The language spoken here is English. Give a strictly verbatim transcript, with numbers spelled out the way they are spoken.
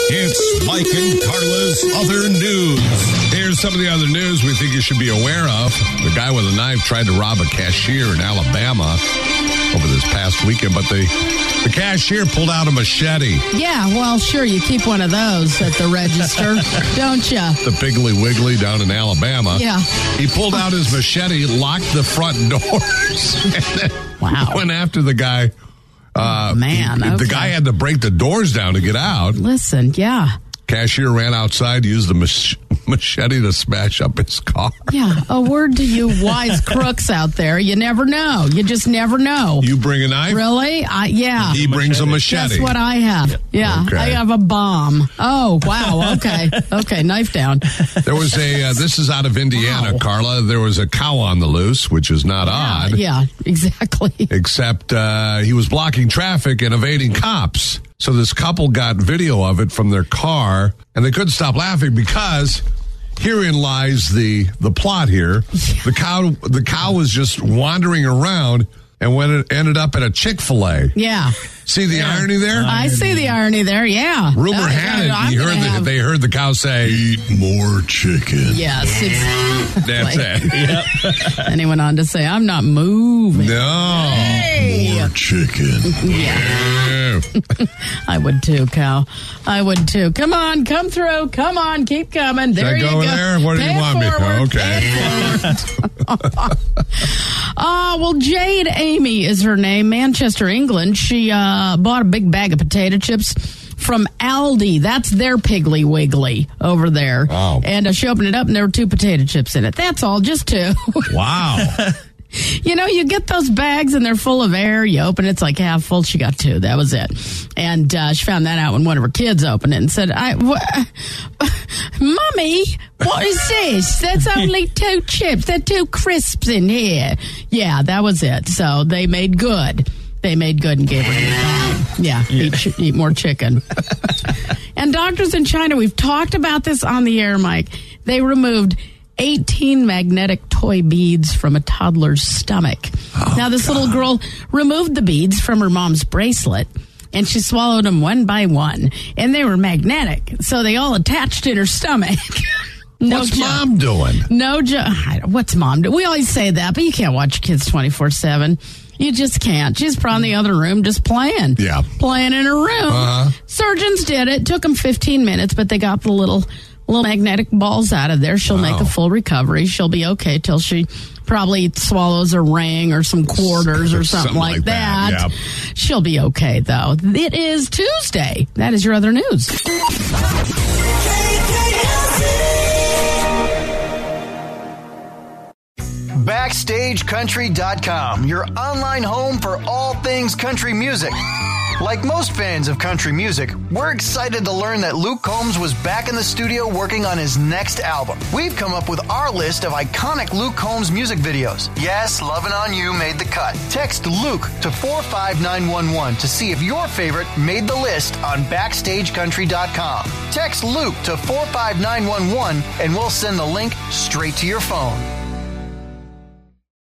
It's Mike and Carla's Other News. Here's some of the other news we think you should be aware of. The guy with a knife tried to rob a cashier in Alabama over this past weekend, but the, the cashier pulled out a machete. Yeah, well, sure, you keep one of those at the register, don't you? The Piggly Wiggly down in Alabama. Yeah. He pulled out his machete, locked the front doors, and then wow. went after the guy. Uh, Man, he, okay. The guy had to break the doors down to get out. Listen, yeah. Cashier ran outside, used the mach- machete to smash up his car. Yeah, a word to you wise crooks out there. You never know. You just never know. You bring a knife? Really? I, yeah. He brings a machete. That's what I have. Yeah, Okay. I have a bomb. Oh, wow. Okay. Okay, knife down. There was a, uh, this is out of Indiana, Wow. Carla. There was a cow on the loose, which is not Yeah, odd. yeah, exactly. Except uh, he was blocking traffic and evading cops. So this couple got video of it from their car, and they couldn't stop laughing because herein lies the the plot here. The cow the cow was just wandering around, and when it ended up at a Chick-fil-A. Yeah. See the irony there? I see the irony there, yeah. Rumor Uh, had it, I'm you gonna heard the, have- they heard the cow say, "Eat more chicken." Yes, exactly. That's it. And he went on to say, I'm not moving. No. Hey. More chicken. Yeah. I would too, Cal. I would too. Come on, come through. Come on, keep coming. There Should I you go go. there? What do Pay you it want me? forward. Okay. Pay it forward. uh, well, Jade Amy is her name, Manchester, England. She uh, bought a big bag of potato chips from Aldi. That's their Piggly Wiggly over there. Wow. And uh, she opened it up, and there were two potato chips in it. That's all, just two. Wow. You know, you get those bags and they're full of air. You open it, it's like half full. She got two. That was it. And uh, she found that out when one of her kids opened it and said, I, wh- Mummy, what is this? That's only two chips. There are two crisps in here. Yeah, that was it. So they made good. They made good and gave her a new bag. Yeah, yeah. Eat, ch- eat more chicken. And doctors in China, we've talked about this on the air, Mike. They removed eighteen magnetic toy beads from a toddler's stomach. Oh, now, this God. little girl removed the beads from her mom's bracelet, and she swallowed them one by one. And they were magnetic, so they all attached in her stomach. No What's joke. mom doing? No joke. What's mom doing? We always say that, but you can't watch kids twenty-four seven. You just can't. She's probably in the other room just playing. Yeah. Playing in her room. Uh-huh. Surgeons did it. Took them fifteen minutes, but they got the little... little magnetic balls out of there. She'll Wow. make a full recovery. She'll be okay till she probably swallows a ring or some quarters or something, Something like, like that. that, yeah. She'll be okay, though. It is Tuesday. That is your other news. Backstage Country dot com, your online home for all things country music. Like most fans of country music, we're excited to learn that Luke Combs was back in the studio working on his next album. We've come up with our list of iconic Luke Combs music videos. Yes, Lovin' On You made the cut. Text Luke to four five nine one one to see if your favorite made the list on Backstage Country dot com. Text Luke to four five nine one one and we'll send the link straight to your phone.